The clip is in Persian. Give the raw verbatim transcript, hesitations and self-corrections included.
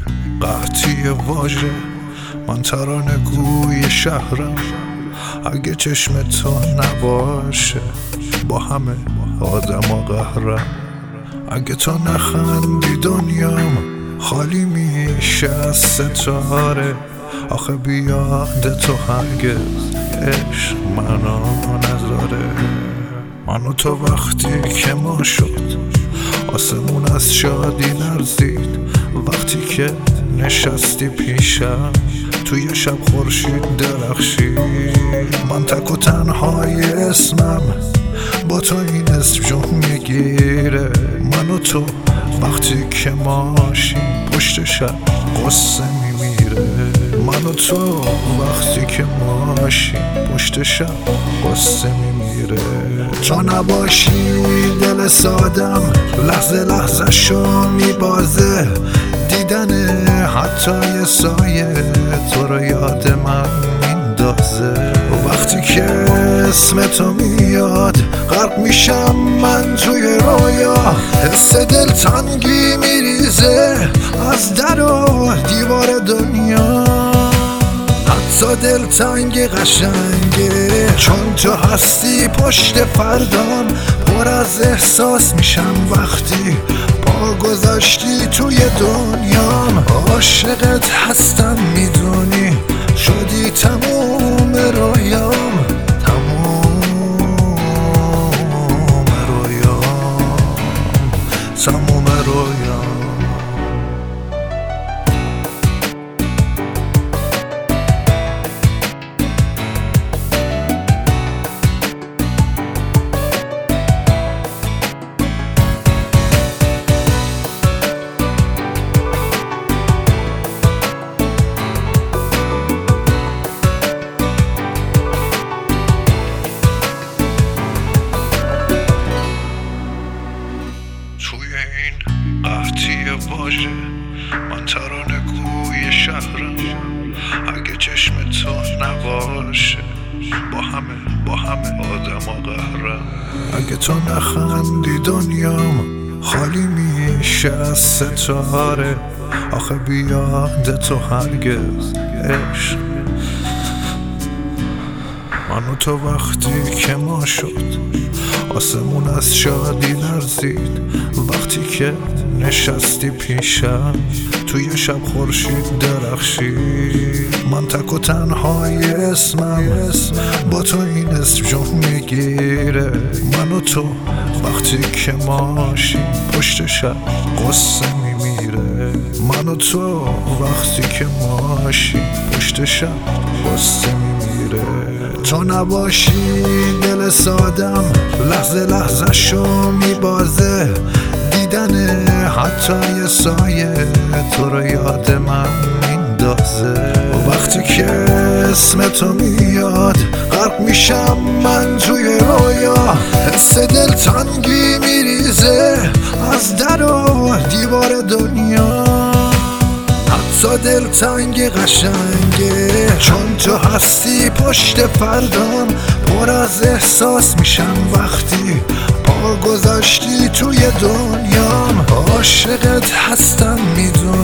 قحطی واژه، من ترانه گوی شهرم. اگه چشم تو نباشه با همه آدم و قهرم. اگه تو نخندی دنیام خالی میشه از ستاره. آخه بیاد تو هرگز عشق منو نذاره. من و تو وقتی که ما شد آسمون از شادی لرزید. وقتی که نشستی پیشم توی شب خورشید درخشید. من تک و تنهای اسمم با تو این اسم جون میگیره. من و تو وقتی که ماشیم پشت شب قصه میمیره. من و تو وقتی که ماشیم پشت شب قصه میمیره. تو نباشی دل سادم لحظه لحظه شو میبازه. دیدن حتی یه سایه تو رو یاد من میندازه. وقتی که اسم تو میاد غرق میشم من توی رویا. حس دلتنگی میریزه از در و دیوار دنیا. حتی دلتنگی قشنگه چون تو هستی پشت فردام. پر از احساس میشم وقتی پا گذاشتی توی دنیام. عاشقت هستم میدونی شدی تموم رویام. تموم رویام تموم رویام. توی این قحطی واژه من ترانه گوی شهرم. اگه چشم تو نباشه با همه با همه آدم و قهرم. اگه تو نخندی دنیام خالی میشه از ستاره. آخه بیاد تو هرگز عشق من و تو وقتی که ما شد آسمون از شادی لرزید. وقتی که نشستی پیشم توی شب خورشید درخشید. من تک و تنهای اسمم با تو این اسم جون میگیره. من و تو وقتی که ماشیم پشت شب قصه میمیره. من و تو وقتی که ماشیم پشت شب قصه میمیره. تو نباشی دل سادم لحظه لحظه شو میبازه. دیدن حتی یه سایه تو رو یاد من میندازه. وقتی که اسم تو میاد غرق میشم من توی رویا. حس دلتنگی میریزه از در و دیوار دنیا. حتی دلتنگی قشنگه چون تو هستی پشت فردام. پر از احساس میشم وقتی پا گذاشتی توی دنیام. عاشقت هستم میدونی